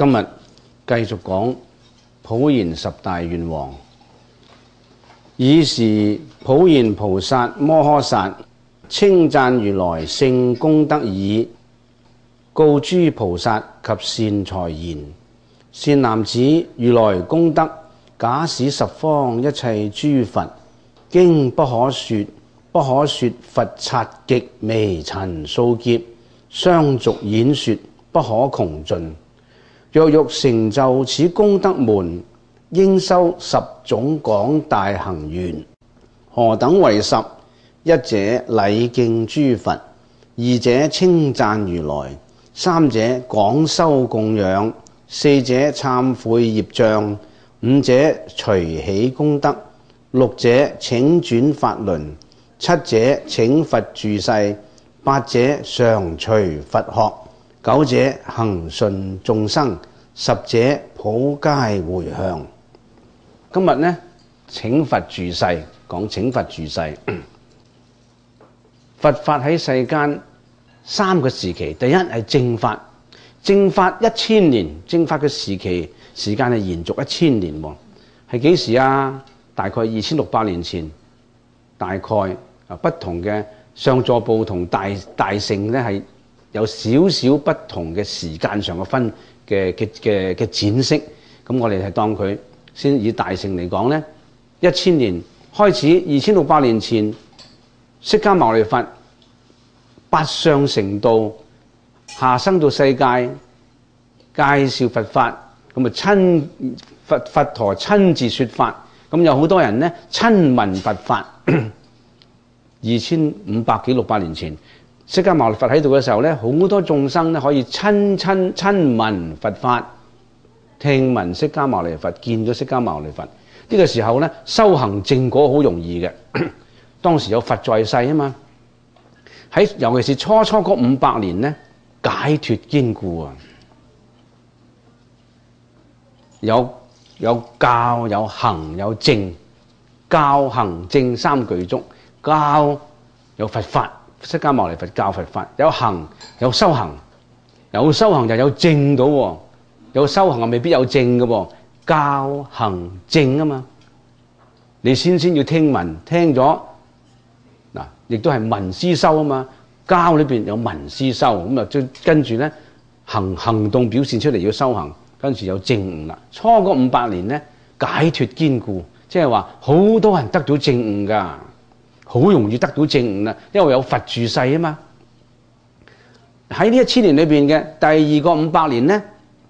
今日繼續講普賢十大願王。爾時普賢菩薩摩訶薩稱讚如來勝功德已，告諸菩薩及善財言：善男子，如來功德假使十方一切諸佛經不可說，不可說佛剎極微塵數劫，相續演說不可窮盡。若欲成就此功德門，應修10種廣大行願。何等為10？一者禮敬諸佛，二者稱讚如來，三者廣修供養，四者懺悔業障，五者隨喜功德，六者請轉法輪，七者請佛住世，八者常隨佛學，九者恒順眾生，十者普皆迴向。今日呢，請佛住世，講請佛住世。佛法喺世間3個時期，第一係正法，正法1000年，正法嘅時間係延續1000年喎。係幾時啊？大概2600年前，大概不同嘅上座部同大乘咧係有少少不同嘅時間上嘅展釋。咁我哋係當佢先以大乘嚟講咧，1000年開始，2600年前，釋迦牟尼佛八相成道，下生到世界介紹佛法，咁啊佛陀親自說法，咁有好多人咧親聞佛法。2500幾600年前，釋迦牟尼佛喺度嘅時候咧，好多眾生咧可以親聞佛法，聽聞釋迦牟尼佛，見咗釋迦牟尼佛。呢個時候咧，修行正果好容易嘅。當時有佛在世啊嘛，尤其是初嗰500年咧，解脫堅固啊，有教有行有證，教行證3具足。教有佛法，釋迦牟尼佛教佛法，有行有修行，有修行就有證到喎，有修行未必有證嘅喎，教行證啊嘛，你先要聽聞，聽咗嗱，亦都係聞思修啊嘛，教裏邊有聞思修，咁啊跟住咧行動表現出嚟要修行，跟住有證悟啦。初嗰500年咧，解脫堅固，即係話好多人得到證悟噶。好容易得到證悟啦，因為有佛住世啊嘛。喺呢1000年裏邊嘅第二個500年咧，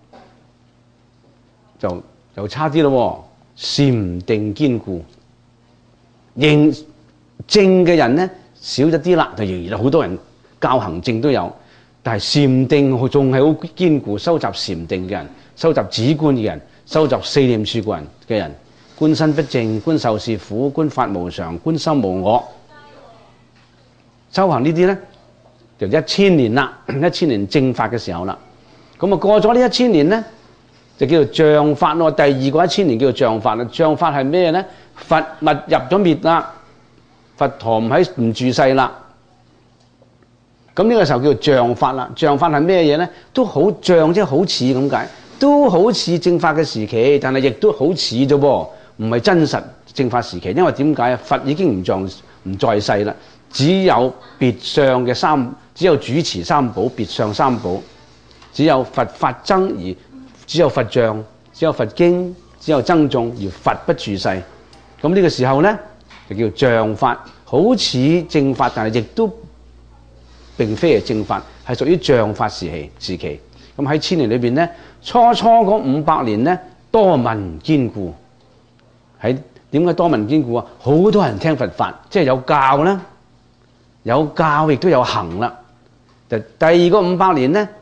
就差啲咯。禪定堅固，認證嘅人咧少咗啲啦，就仍然有好多人教行證都有，但係禪定仲係好堅固。收集禪定嘅人，收集止觀嘅人，收集四念處嘅人。觀身不淨，觀受是苦，觀法無常，觀心無我。修行呢啲咧，就1000年啦，1000年正法嘅時候啦。咁啊過咗呢1000年咧，就叫做像法咯。第二個1000年叫做像法啦。像法係咩咧？佛密入咗滅啦，佛陀唔住世啦。咁呢個時候叫做像法啦。像法係咩嘢咧？都好像，即係好似咁解，都好似正法嘅時期，但係亦都好似啫噃。唔係真實正法時期，因為點解啊？佛已經唔在世啦，只有別相嘅只有主持三寶，別相三寶，只有佛法僧，而只有佛像，只有佛經，只有僧眾，而佛不住世。咁呢個時候咧，就叫像法，好似正法，但係亦都並非係正法，係屬於像法時期。咁喺1000年裏邊咧，初嗰500年咧，多聞堅固。喺點解多聞堅固啊？好多人聽佛法，即係有教啦，有教亦都有行啦。第二個500年咧，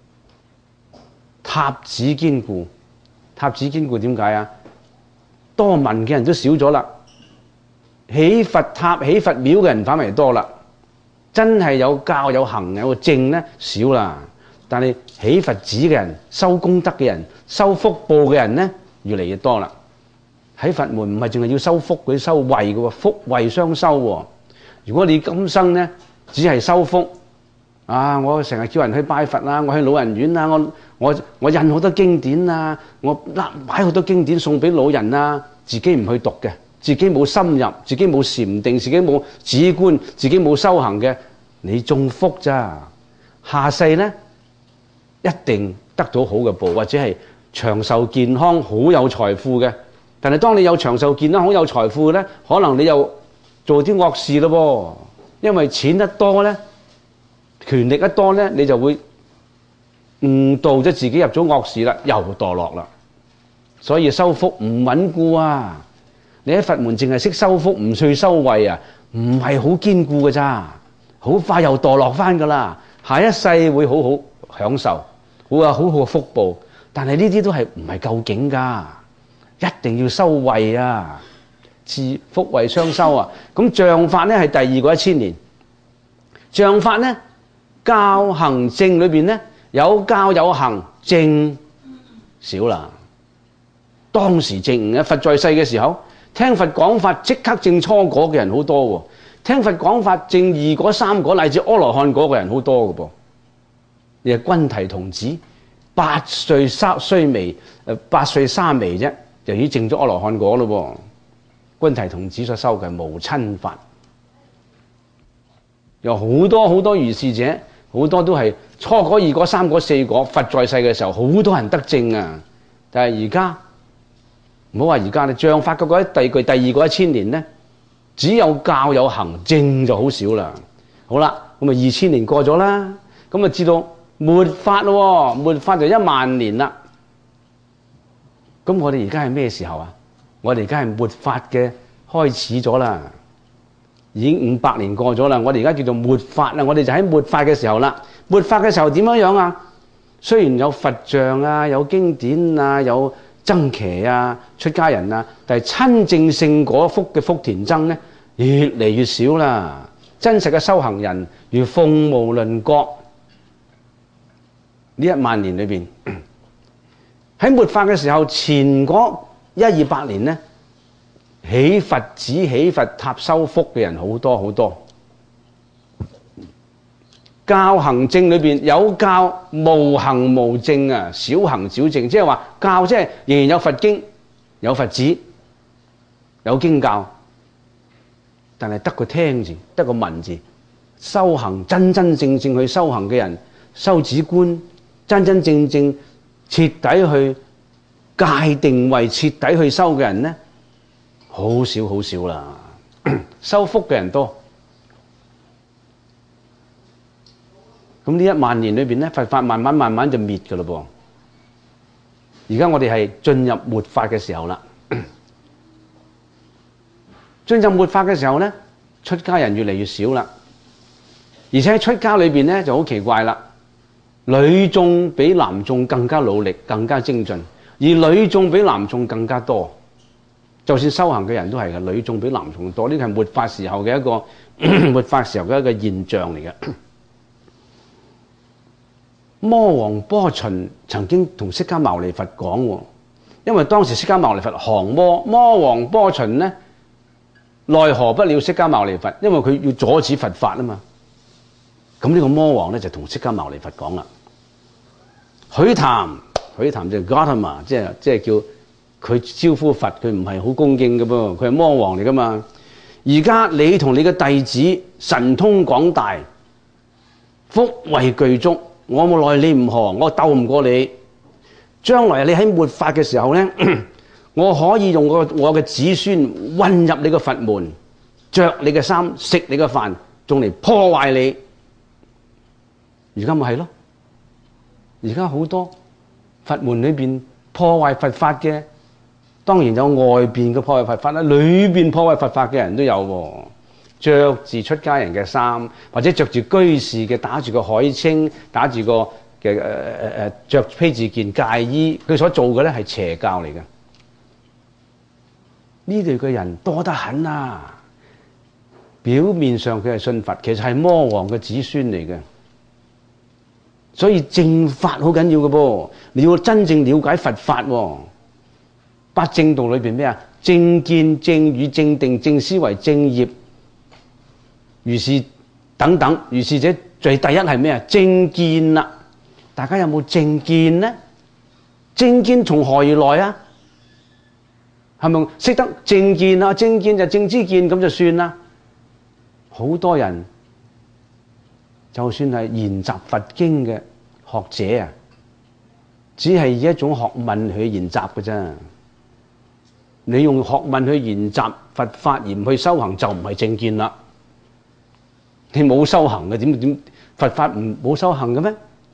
塔寺堅固。塔寺堅固點解啊？多聞嘅人都少咗啦，起佛塔起佛廟嘅人反為多啦。真係有教有行有個證咧少啦，但係起佛寺嘅人、修功德嘅人、修福報嘅人咧越嚟越多啦。喺佛門唔係淨係要修福，佢修慧嘅喎，福慧雙修喎。如果你今生咧只係修福， 啊！我成日叫人去拜佛啊，我去老人院啊，我印好多經典啊，我買好多經典送俾老人啊，自己唔去讀嘅，自己冇深入，自己冇禪定，自己冇止觀，自己冇修行嘅，你中福咋？下世咧一定得到好嘅報，或者係長壽健康、好有財富嘅。但係當你有長壽健康、好有財富咧，可能你又做啲惡事咯喎，因為錢得多咧。權力一多咧，你就會誤導咗自己入咗惡事啦，又墮落啦。所以修福唔穩固啊！你喺佛門淨係識修福，唔去修慧啊，唔係好堅固㗎咋，好快又墮落翻㗎啦。下一世會好好享受，會有好好嘅福報，但係呢啲都係唔係究竟㗎，一定要修慧啊，自福慧雙修啊。咁像法咧係第二個1000年，像法咧。教行證裏邊咧有教有行，證少啦。當時證嘅佛在世嘅時候，聽佛講法即刻證初果嘅人好多喎，聽佛講法證2果3果乃至阿羅漢果嘅人好多嘅噃。你係君提童子8歲須彌8歲沙彌啫，就已經證咗阿羅漢果咯喎。君提童子所修嘅無親法，有好多如是者。好多都係初果、2果、3果、4果，佛在世嘅時候，好多人得證啊！但係而家唔好話而家咧，像法嘅嗰第二個1000年咧，只有教有行，證就好少啦。好啦，咁啊2000年過咗啦，咁啊至到末法咯，末法就10000年啦。咁我哋而家係咩時候啊？我哋而家係末法嘅開始咗啦。已經500年過咗啦，我哋而家叫做末法啦，我哋就喺末法嘅時候啦。末法嘅時候點樣啊？雖然有佛像啊，有經典啊，有僧伽啊、出家人啊，但係親證聖果福嘅福田僧咧，越嚟越少啦。真實嘅修行人如鳳毛麟角。呢10000年裏邊，喺末法嘅時候，前嗰100-200年咧，起佛寺、起佛塔修福嘅人好多好多。教行證裏邊有教無行無證啊，少行少證，即係話教即係仍然有佛經、有佛寺、有經教，但係得個聽字，得個聞字。修行真真正正去修行嘅人，修止觀，真真正正徹底去界定為徹底去修嘅人咧，好少好少啦。修福嘅人多。咁呢10000年裏邊咧，佛法慢慢就滅㗎喇噃。而家我哋係進入末法嘅時候啦。進入末法嘅時候咧，出家人越嚟越少啦。而且喺出家裏邊咧就好奇怪啦，女眾比男眾更加努力、更加精進，而女眾比男眾更加多。就算修行嘅人都係嘅，女眾比男眾多，呢個係末法時候嘅一個末法時候嘅一個現象嚟嘅。魔王波旬曾經同釋迦牟尼佛講，因為當時釋迦牟尼佛降魔，魔王波旬咧奈何不了釋迦牟尼佛，因為佢要阻止佛法啊嘛。咁呢個魔王咧就同釋迦牟尼佛講啦，許談就 Gautama， 即係叫佢招呼佛，佢唔係好恭敬嘅噃，佢係魔王嚟噶嘛。而家你同你嘅弟子神通廣大，福慧具足。我冇奈你唔何，我鬥唔過你。將來你喺末法嘅時候咧，我可以用我嘅子孫混入你嘅佛門，着你嘅衫，食你嘅飯，仲嚟破壞你。而家咪係咯，而家好多佛門裏邊破壞佛法嘅，當然有外邊嘅破壞佛法啦，裏邊破壞佛法嘅人都有喎。着住出家人嘅衫，或者着住居士嘅，打住個海青，打住個嘅着披住件戒衣，佢所做嘅咧係邪教嚟嘅。呢類嘅人多得很啊！表面上佢係信佛，其實係魔王嘅子孫嚟嘅。所以正法好緊要嘅噃，你要真正了解佛法喎。八正道裏邊咩啊？正見、正語、正定、正思維、正業。如是等等，如是者最第一係咩啊？正見啦，大家有冇正見呢？正見從何而來啊？係咪識得正見啊？正見就正知見咁就算啦。好多人就算係研習佛經嘅學者啊，只係以一種學問去研習嘅啫。你用學問去研習佛法而唔去修行，就唔係正見啦。你冇修行嘅，點佛法冇修行嘅咩？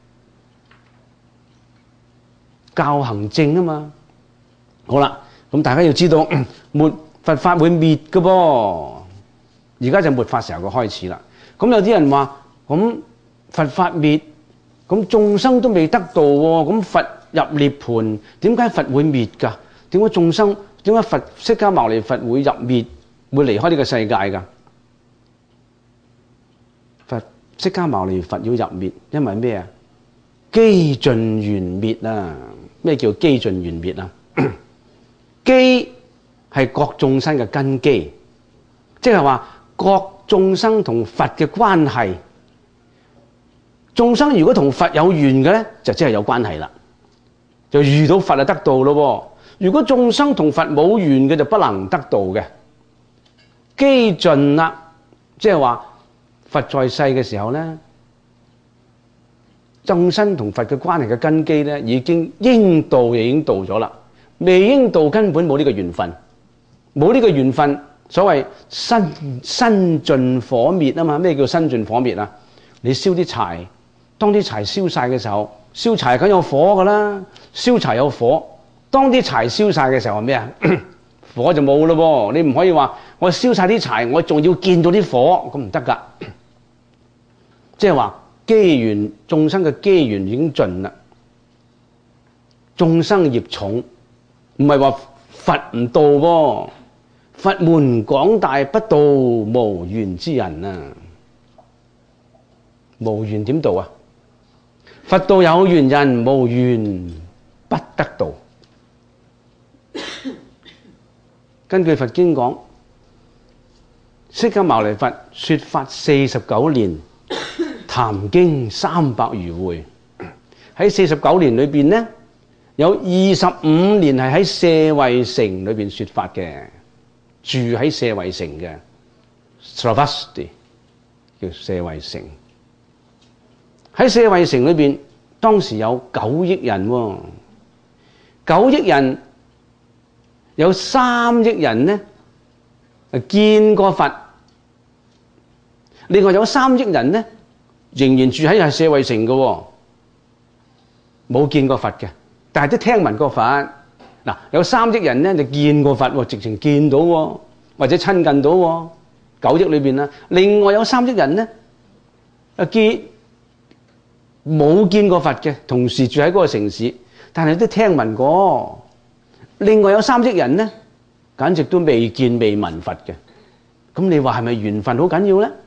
教行正啊嘛。好啦，咁大家要知道佛法會滅嘅噃。而家就末法時候嘅開始啦。咁有啲人話，咁佛法滅，咁眾生都未得道喎，咁佛入涅槃，點解佛會滅㗎？點解眾生？點解佛釋迦牟尼佛會入滅，會離開呢個世界㗎？佛釋迦牟尼佛要入滅，因為咩啊？機盡緣滅啊！咩叫機盡緣滅啊？機係各眾生嘅根基，即係話各眾生同佛嘅關係。眾生如果同佛有緣嘅咧，就即係有關係啦，就遇到佛就得道咯。如果眾生同佛冇緣嘅，就不能得道嘅。機盡啦，即係話佛在世嘅時候咧，眾生同佛嘅關係嘅根基咧，已經應度已經度咗啦，未應度根本冇呢個緣分，冇呢個緣分。所謂身盡火滅啊嘛。咩叫身盡火滅啊？你燒啲柴，當啲柴燒晒嘅時候，燒柴梗有火噶啦，燒柴有火。當啲柴燒晒嘅時候係咩啊？火就冇咯噃。你唔可以話我燒晒啲柴，我仲要見到啲火，咁唔得噶。即係話機緣，眾生嘅機緣已經盡啦，眾生業重，唔係話佛唔度噃。佛門廣大，不度無緣之人啊！無緣點度啊？佛度有緣人，無緣不得度。根據佛經講，釋迦牟尼佛說法49年，談經300餘會。喺49年裏邊呢，有25年係喺舍衛城裏邊說法嘅，住喺舍衛城嘅 Sravasti 叫舍衛城。喺舍衛城裏邊，當時有9億人喎，9億人。有3億人呢見過佛，另外有3億人呢仍然住喺舍衛城嘅，冇見過佛嘅，但係都聽聞過佛。嗱，有3億人呢就見過佛，直情見到或者親近到9億裏邊啦。另外有3億人呢冇見過佛嘅，同時住喺嗰個城市，但係都聽聞過。另外有3億人呢，簡直都未見未聞佛嘅。咁你話係咪緣分好緊要呢？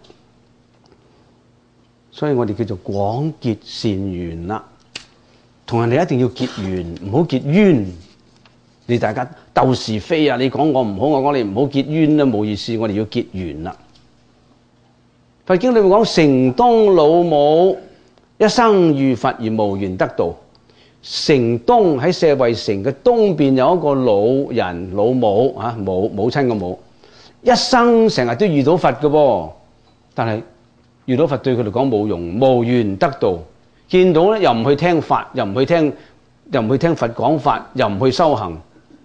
所以我哋叫做廣結善緣啦。同人哋一定要結緣，唔好結冤。你大家鬥是非啊！你講我唔好，我講你唔好，結冤啦，冇意思。我哋要結緣啦。佛經裏面講，城東老母一生遇佛而無緣得道。城東喺舍衛城嘅東邊有一個老人老母啊，母親嘅母，一生成日都遇到佛嘅噃，但係遇到佛對佢嚟講冇用，無緣得道。見到咧又唔去聽法，又唔去聽佛講法，又唔去修行，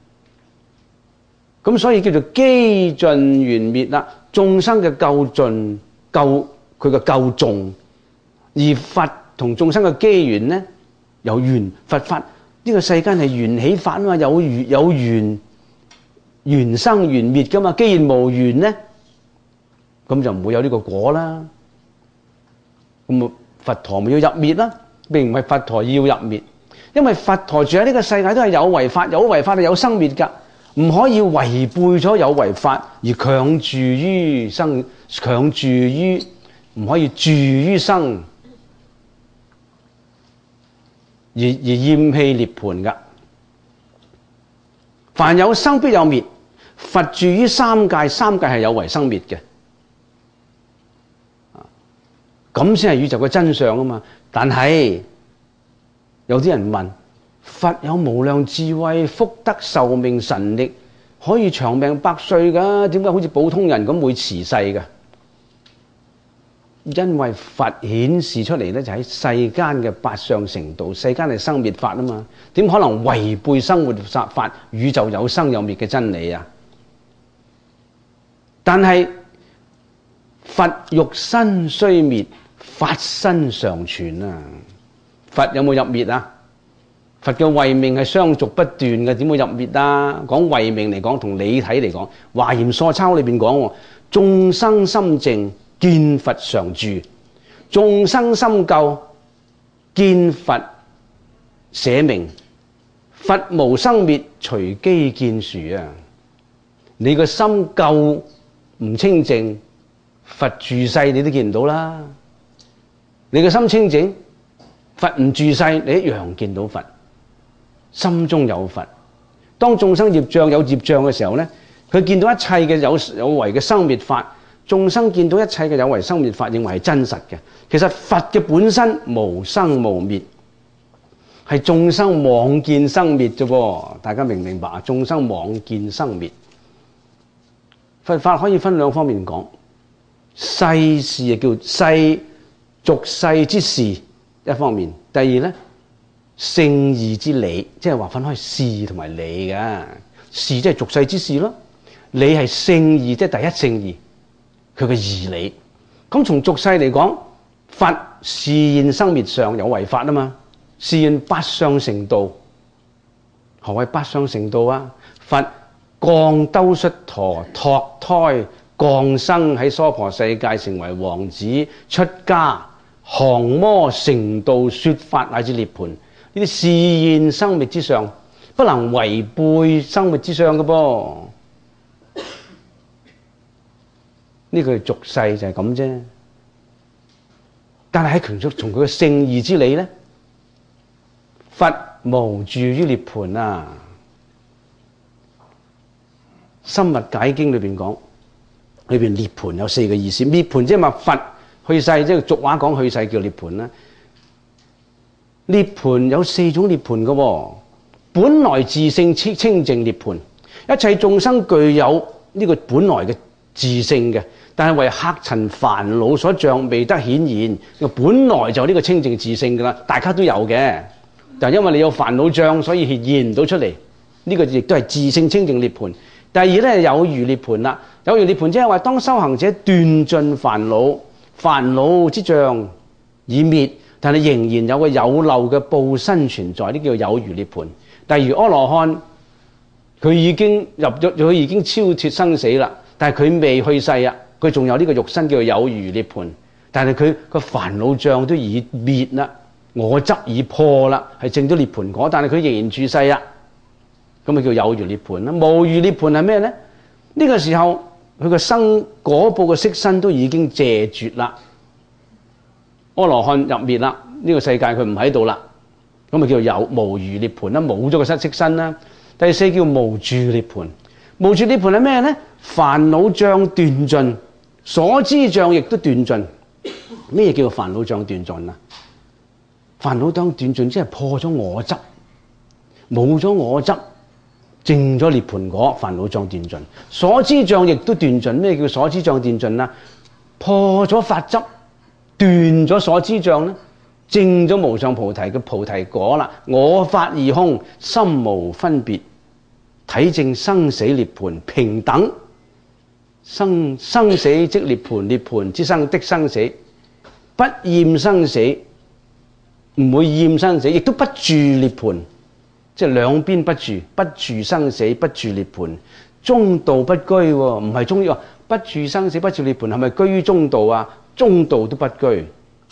咁所以叫做機盡緣滅啦。眾生嘅救盡救佢嘅救重，而佛同眾生嘅機緣呢？有緣。佛法呢個世間係緣起法啊嘛，有緣緣生緣滅噶嘛。既然無緣呢，咁就唔會有呢個果啦。咁佛陀咪要入滅啦，並唔係佛陀要入滅，因為佛陀住喺呢個世界都係有為法，有為法係有生滅噶，唔可以違背咗有為法而強住於生，強住於唔可以住於生。而厭棄涅槃噶，凡有生必有滅。佛住於三界，三界係有為生滅嘅。 咁先係宇宙嘅真相啊嘛。但係有啲人問，佛有無量智慧、福德、壽命、神力，可以長命百歲噶，點解好似普通人咁會辭世噶？因為佛顯示出嚟咧，就喺世間嘅八相成道，世間係生滅法啊嘛，點可能違背生活法、宇宙有生有滅嘅真理啊？但係佛肉身雖滅，法身常存啊！佛有冇入滅啊？佛嘅慧命係相續不斷嘅，點會入滅啊？講慧命嚟講，同理體嚟講，《華嚴疏鈔》裏邊講，眾生心淨，見佛常住；眾生心垢，見佛捨命。佛無生滅，隨機見殊啊！你個心垢唔清淨，佛住世你都見唔到啦。你個心清淨，佛唔住世，你一樣見到佛。心中有佛。當眾生業障有業障嘅時候咧，佢見到一切嘅有為嘅生滅法，眾生見到一切嘅有為生滅法，認為係真實嘅。其實佛嘅本身無生無滅，係眾生妄見生滅啫噃。大家明唔明白啊？眾生妄見生滅。佛法可以分兩方面講，世事啊，叫世俗世之事一方面，第二咧，聖義之理，即係話分開事同埋理嘅。事即係俗世之事咯，理係聖義，即係第一聖義，佢嘅義理。咁從俗世嚟講，佛示現生滅相有為法啊嘛，示現八相成道。何謂八相成道啊？佛降兜率陀，託胎降生喺娑婆世界，成為王子，出家降魔成道，說法乃至涅槃。呢啲示現生滅之相，不能違背生滅之相嘅噃。呢個俗世就係咁啫。但係喺從佢嘅聖義之理咧，佛無住於涅槃啊！深密解經裏邊講，裏邊涅槃有四個意思。涅槃即係話佛去世，即係俗話講去世叫涅槃啦。涅槃有四種涅槃嘅喎，本來自性清淨涅槃，一切眾生具有呢個本來嘅自性嘅，但係為客塵煩惱所障未得顯現。本來就呢個清淨自性㗎啦，大家都有嘅，但係因為你有煩惱障，所以顯現唔到出嚟。呢個亦都係自性清淨涅槃。第二咧，有餘涅槃啦，有餘涅槃即係話當修行者斷盡煩惱，煩惱之障已滅，但係仍然有個有漏嘅報身存在，呢叫有餘涅槃。例如阿羅漢，佢已經入咗，佢已經超脫生死啦，但係佢未去世啊，佢仲有呢個肉身叫做有餘涅槃，但係佢個煩惱障都已滅啦，我執已破啦，係證咗涅槃果，但係佢仍然住世啊。咁咪叫有餘涅槃啦。無餘涅槃係咩咧？呢個時候佢個生果報嘅色身都已經謝絕啦，阿羅漢入滅啦，呢個世界佢唔喺度啦，咁咪叫有無餘涅槃啦，冇咗個色身啦。第四叫無住涅槃。無住涅槃係咩咧？煩惱障斷盡，所知障亦都斷盡。咩叫煩惱障斷盡啊？煩惱障斷盡即係破咗我執，冇咗我執，證咗涅槃果，煩惱障斷盡，所知障亦都斷盡。咩叫所知障斷盡啊？破咗法執，斷咗所知障咧，證咗無上菩提嘅菩提果啦。我法二空，心無分別，體證生死涅槃平等。生死即涅槃，涅槃之生的生死，不厭生死，唔會厭生死，亦都不住涅槃。即係兩邊不住，不住生死，不住涅槃，中道不居喎，唔係中意不住生死，不住涅槃，係咪居於中道啊？中道都不居，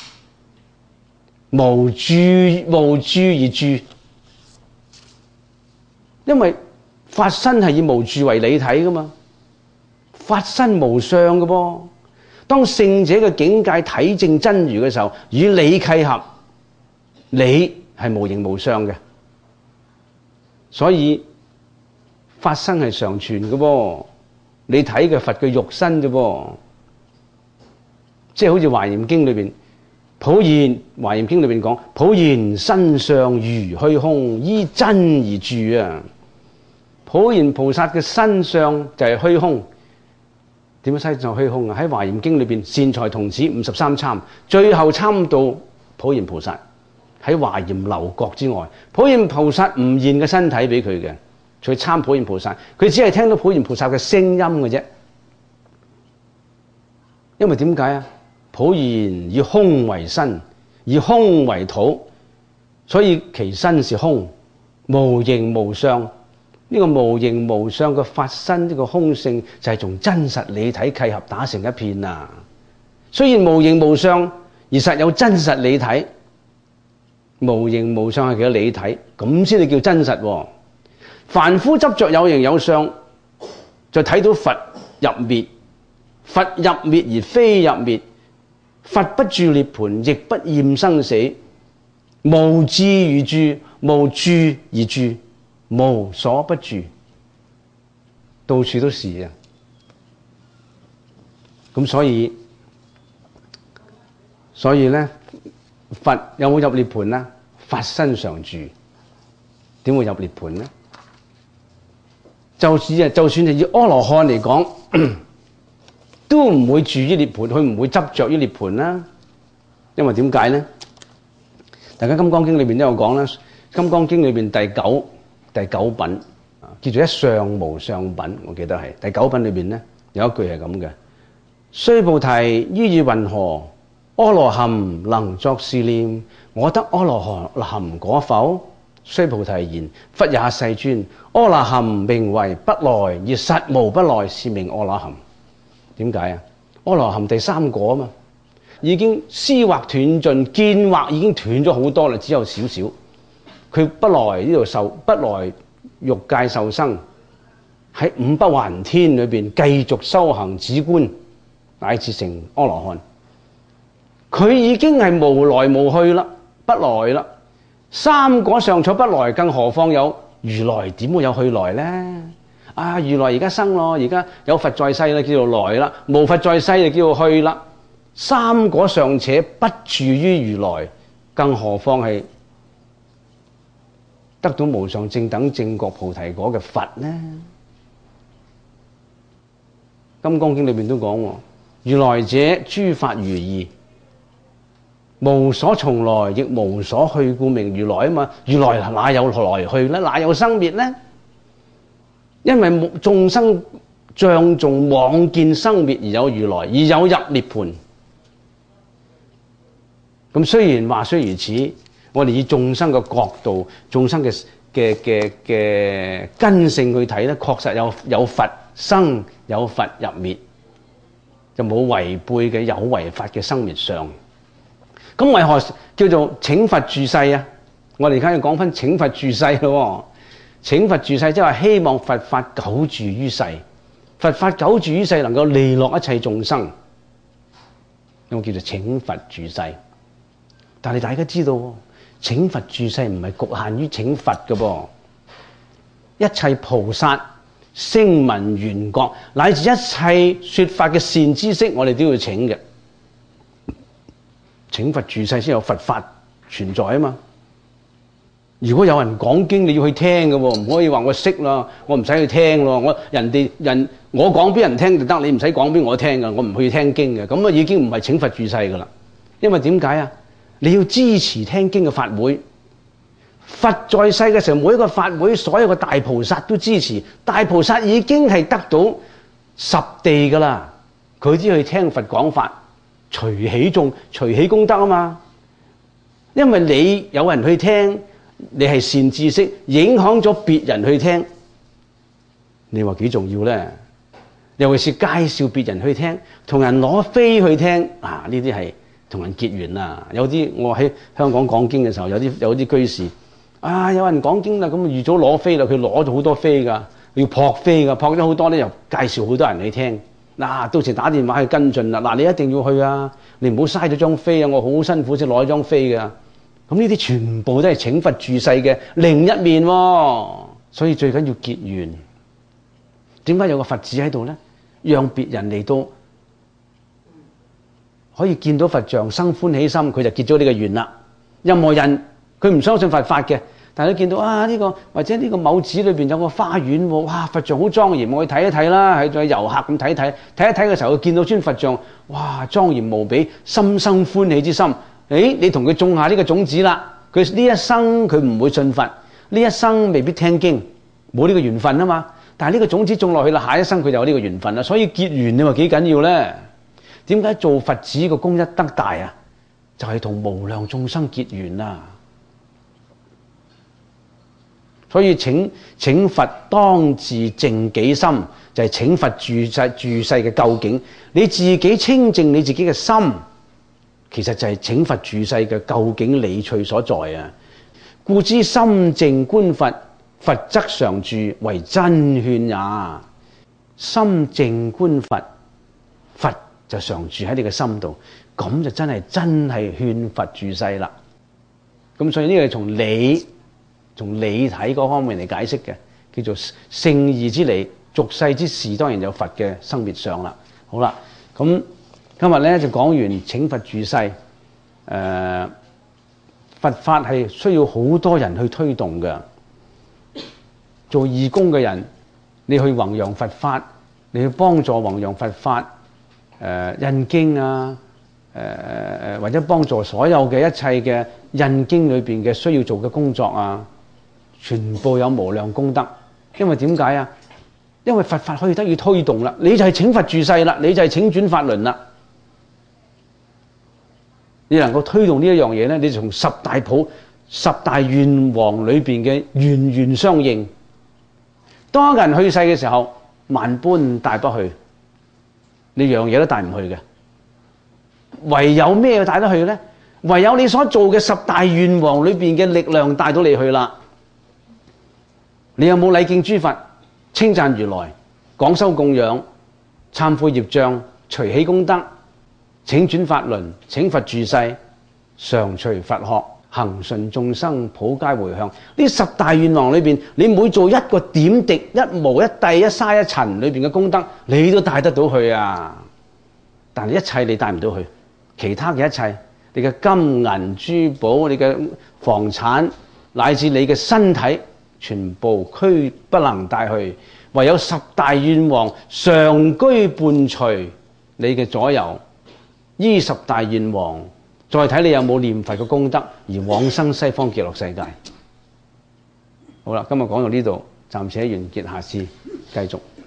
無住而住，因為法身係以無住為理體噶嘛，法身無相噶噃。當聖者嘅境界體證真如嘅時候，與理契合，理係無形無相嘅。所以法身係常存嘅噃，你睇嘅佛嘅肉身啫噃，即係好似《華嚴經》裏邊普賢華嚴經裏邊講，普賢身相如虛空，依真而住啊！普賢菩薩嘅身相就係虛空。點樣身相虛空啊？喺華嚴經裏邊，善財童子53參，最後參到普賢菩薩喺華嚴樓閣之外。普賢菩薩唔現嘅身體俾佢嘅，佢參普賢菩薩，佢只係聽到普賢菩薩嘅聲音嘅啫。因為點解啊？普賢以空為身，以空為土，所以其身是空，無形無相。呢個無形無相嘅法身，呢個空性就係從真實理體契合打成一片啊！雖然無形無相，而實有真實理體。無形無相係佢嘅理體，咁先至叫真實喎。凡夫執着有形有相，就睇到佛入滅，佛入滅而非入滅。佛不住涅槃，亦不厭生死，無智而住，無住而住，無所不住，到處都是啊！咁所以咧，佛有冇入涅槃啊？法身常住，點會入涅槃呢？就算係以阿羅漢嚟講，都唔會住於涅槃，佢唔會執着於涅槃啦。因為點解呢？大家《金剛經》裏邊都有講啦，《金剛經》裏邊第九品叫做一相無相品，我記得係第九品裏邊咧有一句係咁嘅：須菩提，於意云何？阿羅漢能作是念：我得阿羅漢果否？須菩提言：佛也世尊。阿羅漢名為不來，而實無不來，是名阿羅漢。點解啊？阿羅漢第三果啊嘛，已經思惑斷盡，見惑已經斷咗好多啦，只有少少。佢不來呢度受，不來欲界受生，喺五不還天裏邊繼續修行止觀，乃至成阿羅漢。佢已經係無來無去啦，不來啦。三果尚且不來，更何況有如來？點會有去來呢？啊！如來而家生咯，而家有佛在世啦，叫做來啦；無佛在世就叫做去啦。三果尚且不住於如來，更何況係得到無上正等正覺菩提果嘅佛呢？《金剛經》裏邊都講喎：如來者，諸法如義，無所從來，亦無所去，故名如來啊嘛。如來哪有來去呢？哪有生滅呢？因為眾生障重妄見生滅而有如來，而有入涅槃。咁雖然話雖如此，我哋以眾生嘅角度、眾生嘅根性去睇咧，確實有佛生，有佛入滅，就冇違背嘅有為法嘅生滅相。咁為何叫做請佛住世啊？我哋而家要講返請佛住世咯。請佛住世即係話希望佛法久住於世，佛法久住於世能夠利樂一切眾生，咁叫做請佛住世。但係大家知道，請佛住世唔係局限於請佛嘅噃，一切菩薩、聲聞緣覺乃至一切說法嘅善知識，我哋都要請嘅。請佛住世先有佛法存在啊嘛。如果有人講經，你要去聽嘅喎，唔可以話我識啦，我唔使去聽咯。我講俾人聽就得，你唔使講俾我聽嘅，我唔去聽經嘅。咁啊已經唔係請佛住世噶啦。因為點解啊？你要支持聽經嘅法會，佛在世嘅時候，每一個法會所有嘅大菩薩都支持。大菩薩已經係得到十地噶啦，佢只去聽佛講法，隨喜功德啊嘛。因為你有人去聽。你係善知識，影響咗別人去聽，你話幾重要呢？尤其是介紹別人去聽，同人攞飛去聽，呢啲係同人結緣啊！有啲我喺香港講經嘅時候，有啲居士有人講經啦，咁預早攞飛啦，佢攞咗好多飛㗎，要撲飛㗎，撲咗好多咧，又介紹好多人去聽。到時打電話去跟進啦，你一定要去啊！你唔好嘥咗張飛啊！我好辛苦先攞張飛㗎。咁呢啲全部都係請佛住世嘅另一面喎，所以最緊要結緣。點解有個佛子喺度咧？讓別人嚟到可以見到佛像生歡喜心，佢就結咗呢個願啦。任何人佢唔相信佛法嘅，但係佢見到呢個或者呢個某寺裏邊有個花園喎，哇，佛像好莊嚴，我去睇一睇啦，係做遊客咁睇睇一睇嘅時候，佢見到尊佛像，哇，莊嚴無比，心生歡喜之心。你同佢種下呢個種子啦，佢呢一生佢唔會信佛，呢一生未必聽經，冇呢個緣分啊嘛。但係呢個種子種落去啦，下一生佢就有呢個緣分啦。所以結緣你話幾緊要咧？點解做佛子個功一德大啊？就係同無量眾生結緣啊！所以請佛當自淨己心，就係請佛住世嘅究竟。你自己清淨你自己嘅心，其實就係請佛住世嘅究竟理趣所在啊！故知心淨觀佛，佛則常住，為真勸也。心淨觀佛，佛就常住喺你嘅心度，咁就真係勸佛住世啦。咁所以呢個係從理體嗰方面嚟解釋嘅，叫做聖義之理。俗世之事當然有佛嘅生滅相啦。好啦，咁今日咧就講完請佛住世。佛法係需要好多人去推動嘅。做義工嘅人，你去弘揚佛法，你去幫助弘揚佛法，印經啊，或者幫助所有嘅一切嘅印經裏邊嘅需要做嘅工作啊，全部有無量功德。因為點解啊？因為佛法可以得以推動啦，你就係請佛住世啦，你就係請轉法輪啦。你能夠推動呢一樣嘢咧，你就從十大普、十大願王裏邊嘅願相應。當一個人去世嘅時候，萬般帶不去，你樣嘢都帶唔去嘅。唯有咩要帶得去咧？唯有你所做嘅十大願王裏邊嘅力量帶到你去啦。你有冇禮敬諸佛、稱讚如來、廣修供養、懺悔業障、隨喜功德、請轉法輪、請佛住世、常隨佛學、恒順眾生、普皆迴向？呢十大願王裏邊，你每做一個點滴、一毛一滴、一沙一塵裏邊嘅功德，你都帶得到去啊！但係一切你帶唔到去，其他嘅一切，你嘅金銀珠寶、你嘅房產，乃至你嘅身體，全部俱不能帶去。唯有十大願王常居伴隨你嘅左右，依十大願王，再睇你有冇念佛嘅功德，而往生西方極樂世界。好啦，今日講到呢度，暫且完結，下次繼續。